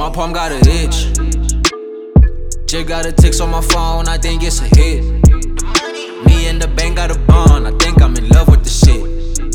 My palm got an itch. Jig got a text on my phone, I think it's a hit. Me and the bank got a bond, I think I'm in love with the shit.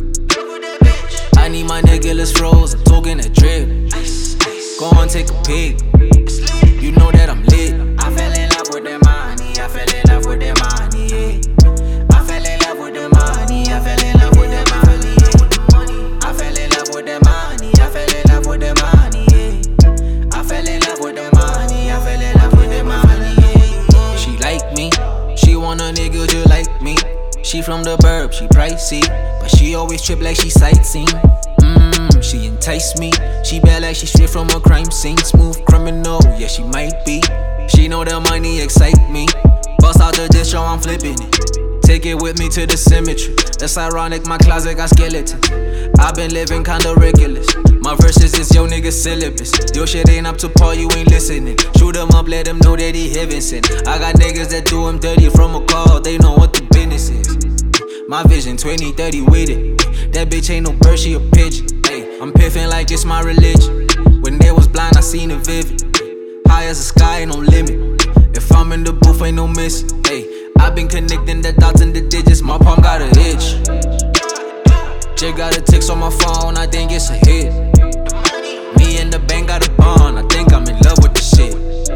I need my nigga froze, I'm talking that drip. Go on, take a pic. You know that I'm lit. I fell in love with the money, I fell in love with the money, yeah. I fell in love with the money, I fell in love with the money, yeah. I fell in love with the money, I fell in love with the money, yeah. I fell in love with the money, I fell in love with the money, yeah. She like me, she want a nigga just like me. She from the burb, she pricey, but she always trip like she sightseeing. She entice me, she bad like she straight from a crime scene. Smooth criminal, yeah she might be. She know the money excite me. Bust out the dish, I'm flipping it. Take it with me to the cemetery. That's ironic, my closet got skeletons. I've been living kinda ridiculous. My verses is yo nigga syllabus. Your shit ain't up to par, you ain't listening. Shoot him up, let him know that he heaven sent. I got niggas that do him dirty from a call, they know what the business is. My vision 2030 with it. That bitch ain't no bird, she a pigeon. I'm piffin' like it's my religion. When they was blind, I seen it vivid. High as the sky, ain't no limit. If I'm in the booth, ain't no missing. I've been connecting the dots and the digits. My palm got an itch. Jig got a text on my phone, I think it's a hit. Me and the bank got a bond, I think I'm in love with the shit.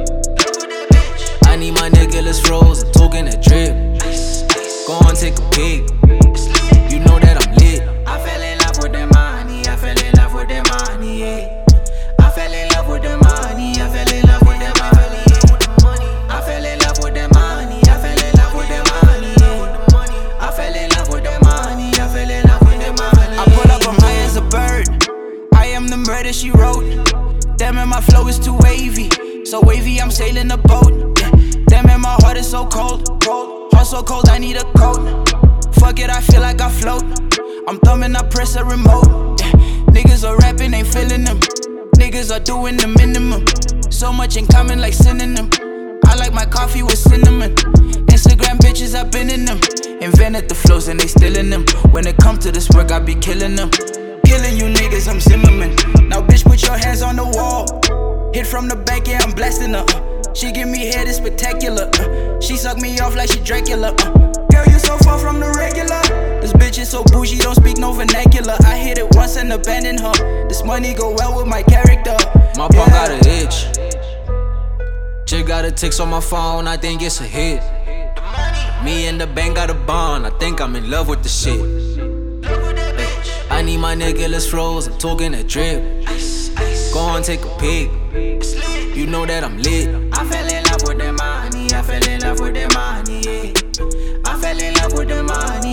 I need my nigga froze, I'm talking that drip. Go on, take a pic. You know that I'm lit. I fell in love with the money, I fell in love with the money, yeah. I fell in love with the money, I fell in love with the money, yeah. I fell in love with the money, I fell in love with the money, yeah. I fell in love with the money, I fell in love with the money. I pull up, I'm high as a bird. I am the murder she wrote. Damn it, my flow is too wavy. So wavy, I'm sailing the boat. Yeah. Damn it, my heart is so cold. Heart so cold, I need a coat. Fuck it, I feel like I float. I'm thumbing, I press a remote. Yeah. Niggas are rapping, ain't feeling them. Niggas are doing the minimum. So much in common like synonym. I like my coffee with cinnamon. Instagram bitches, I've been in them. Invented the flows and they still in them. When it comes to this work, I be killing them. Killing you niggas, I'm Zimmerman. Now bitch, put your hands on the wall. Hit from the back, yeah, I'm blasting her. She give me head, it's spectacular. She suck me off like she Dracula. Girl, you so far from the regular. This bitch is so bougie, don't speak no vernacular. I hit it once and abandon her. This money go well with my character. My palm got an itch. Jig got a text on my phone, I think it's a hit. Me and the bank got a bond, I think I'm in love with the shit. I need my nigga froze, I'm talking that drip. Go on, take a pic. You know that I'm lit. I fell in love with the money, I fell in love with the money, yeah. I fell in love with the money.